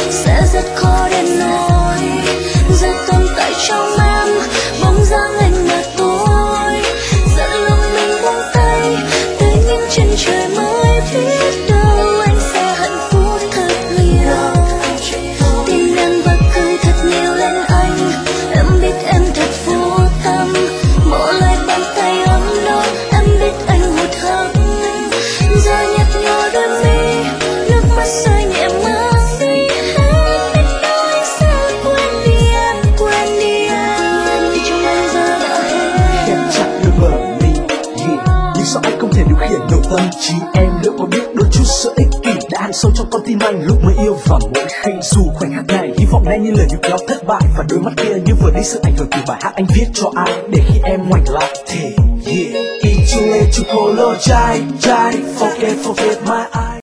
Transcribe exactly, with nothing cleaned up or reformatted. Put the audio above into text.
sẽ rất khó để nói. Giờ tồn tại trong em bóng dáng anh mà tôi dẫn lòng mình buông tay tới những chân trời mới biết đâu anh sẽ hạnh phúc thật nhiều. Tin em và cười thật nhiều lên anh, em biết em thật vô tâm. Bỏ lại bàn tay ấm đó, em biết anh hụt hẫng. Giờ nhạt nhòa đôi mi, nước mắt rơi nhẹ mang đi. Em biết đâu anh sẽ quên đi em, quên đi em. Trong anh giờ đã hết. Em chẳng được mở mình, yeah. Nhưng sao anh không thể điều khiển được tâm trí em? Liệu có biết đôi chút sự ích kỷ đã ăn sâu trong con tim anh lúc mới yêu? Và mỗi khi dù khoảnh khắc này hy vọng này như lời níu kéo thất bại, và đôi mắt kia như vừa đi sự ảnh hưởng từ bài hát anh viết cho ai. Để khi em ngoảnh lại thì yeah, it's too late to apologize, forget, forget my eyes.